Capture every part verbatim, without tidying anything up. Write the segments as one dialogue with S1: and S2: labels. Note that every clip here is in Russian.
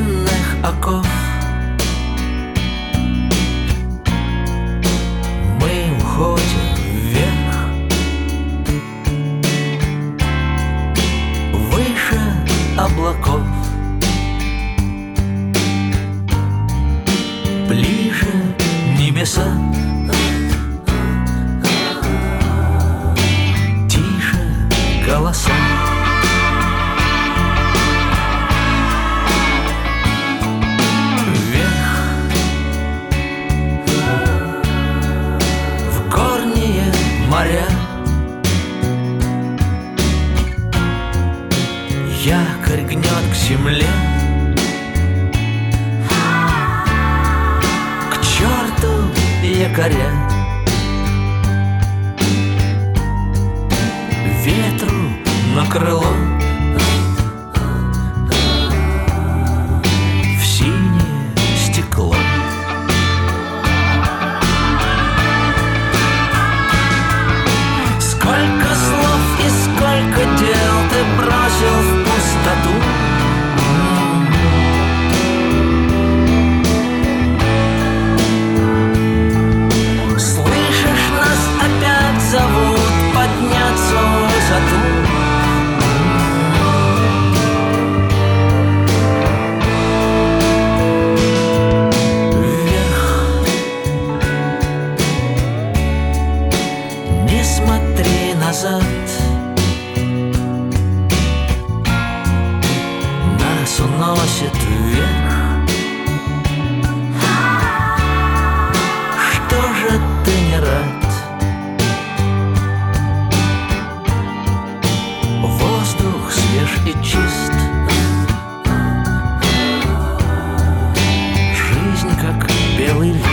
S1: длинных оков. Мы уходим вверх, выше облаков, ближе небеса, тише голоса. Моря, якорь гнет к земле, к черту якоря, ветру на крыло, в синее стекло. Сколько слов и сколько дел ты бросил в пустоту. Слышишь, нас опять зовут подняться в высоту. Вверх. Не смотри назад, нас уносит вверх. Что же ты не рад? Воздух свеж и чист, жизнь как белый лист.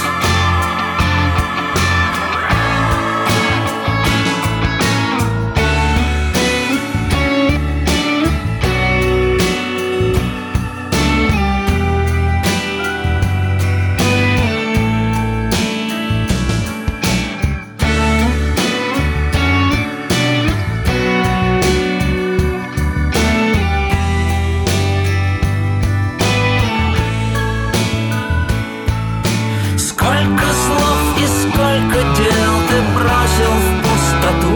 S1: Сколько слов и сколько дел ты бросил в пустоту.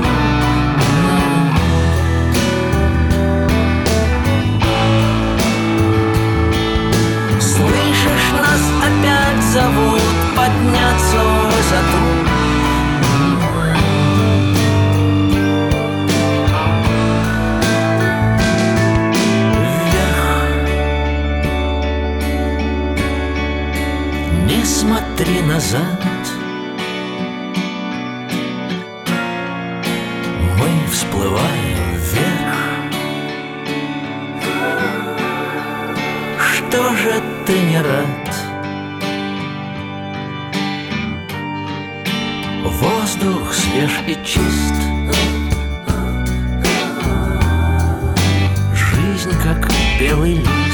S1: Слышишь, нас опять зовут подняться в высоту. Не смотри назад, мы всплываем вверх. Что же ты не рад? Воздух свеж и чист, жизнь как белый лист.